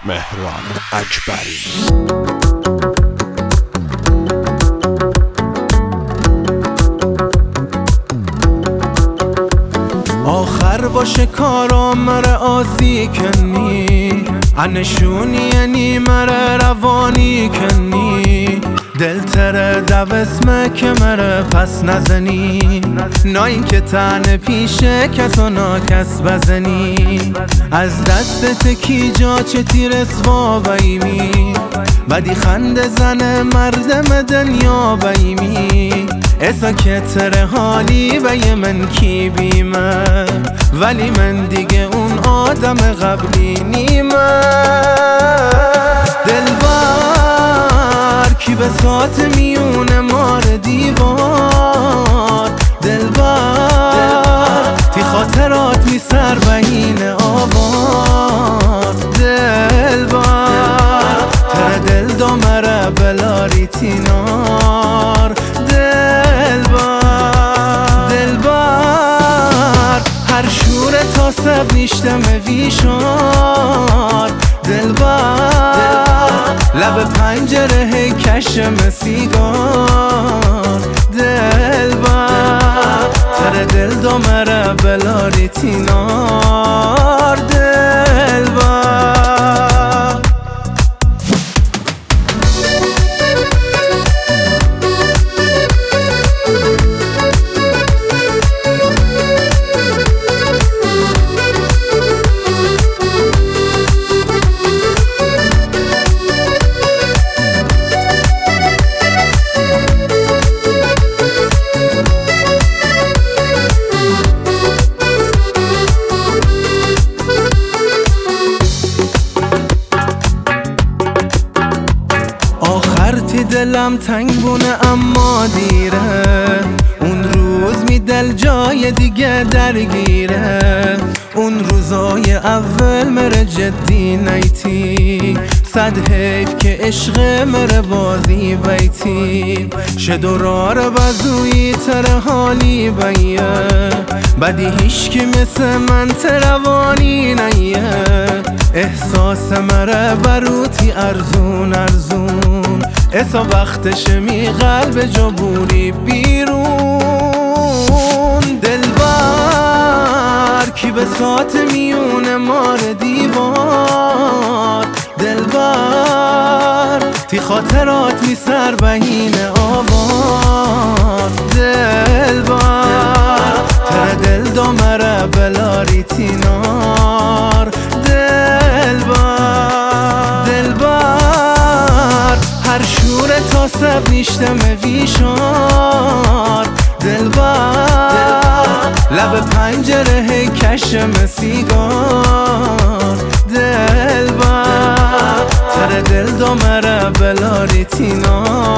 مهران اکبری. آخر باشه کارام مره آسی کنی انشونی یعنی مره روانی کنی دل تره دو اسمه که مره پس نزنی نا این که تنه پیشه کسا ناکس بزنی از دستت کی جا چه تیر اسوا بیمی بدی خنده زنه مردم دنیا بیمی اسا که تره حالی و یه من کی بیمه ولی من دیگه اون آدم قبلی نیمه دلبر کی بساط میونه مار دیوار دلبر تی خاطرات می سر بهین آوار دلبر تره دل دامره بلاری تینار هر شور تا سب نیشتم ویشار دلبر لب پنجره هی کشم سیگار دلبر تره دل دامره بلاری تینار دلبر دلم تنگ بونه اما دیره اون روز می دل جای دیگه درگیره اون روزای اول مره جدی نیتی صد حیف که عشق مره بازی بیتی شدورار بزوی تره حالی بیه بدی هیچ که مثل من تروانی نیه احساس مره بروتی ارزون ارزون اسا وقتش می قلب جا بوری بیرون دلبر کی بساط میونه مار دیوار دلبر تی خاطرات می سر بهین آوار دلبر تره دل دامره بلاری تینار هر شور تا سب نیشتم ویشار دلبر لب پنجره هی کشم سیگار دلبر تره دل دامره بلاری تینار